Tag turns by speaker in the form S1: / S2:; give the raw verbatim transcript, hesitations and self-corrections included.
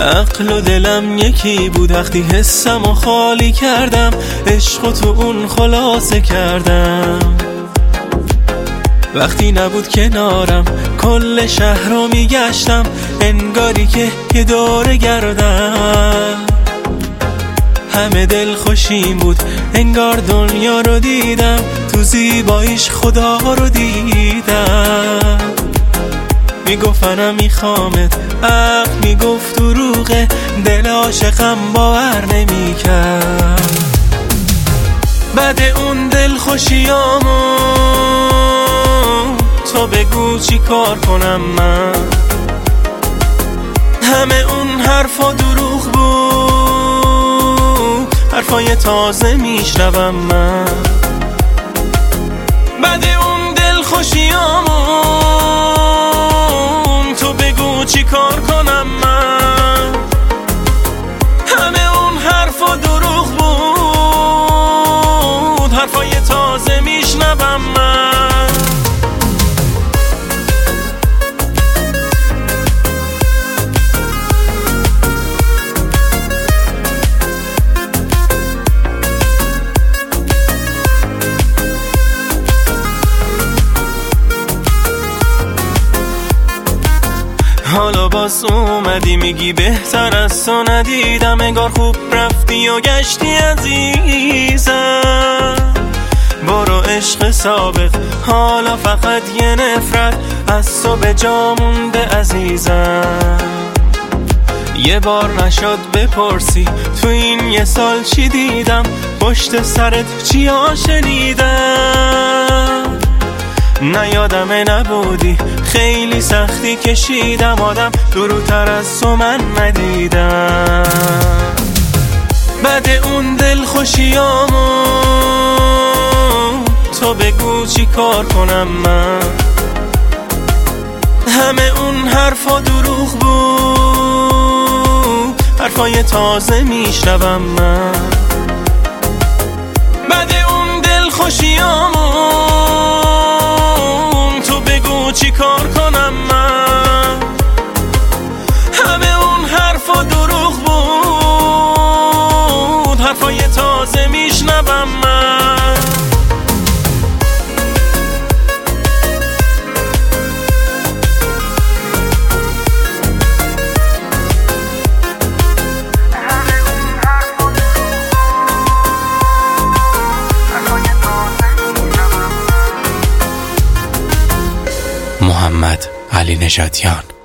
S1: عقل و دلم یکی بود وقتی حسم و خالی کردم، عشق و تو اون خلاصه کردم. وقتی نبود کنارم کل شهر رو میگشتم، انگاری که یه دوره گردم. همه دل خوشیم بود انگار دنیا رو دیدم، تو زیباییش خدا رو دیدم. میگفتنم میخوامت، عقل میگفت دروغه، دل عاشقم باور نمیکرد. بعد اون دل خوشیامو تو بگو چی کار کنم من؟ همه اون حرفا دروغ بود، حرفای تازه میشنوم من. بعد اون دل خوشیامو تو بگو چی کار کنم من؟ همه اون حرفا دروغ بود، حرفای تازه میشنوم من. حالا باز اومدی میگی بهتر از تو ندیدم، انگار خوب رفتی و گشتی عزیزم. برو عشق سابق، حالا فقط یه نفرت از تو به جا مونده عزیزم. یه بار نشد بپرسی تو این یه سال چی دیدم، پشت سرت چی ها شنیدم. نه یادمه نبودی خیلی سختی کشیدم، آدم دورتر از تو من ندیدم. بعد اون دل خوشیامو تو بگو چی کار کنم من؟ همه اون حرفا دروغ بود، حرفای تازه میشنوم من. بعد اون دل خوشیامو تو بگو چی کار کنم من؟ همه اون حرفا دروغ بود، حرفای تازه میشنوم من.
S2: محمد علی نژادیان.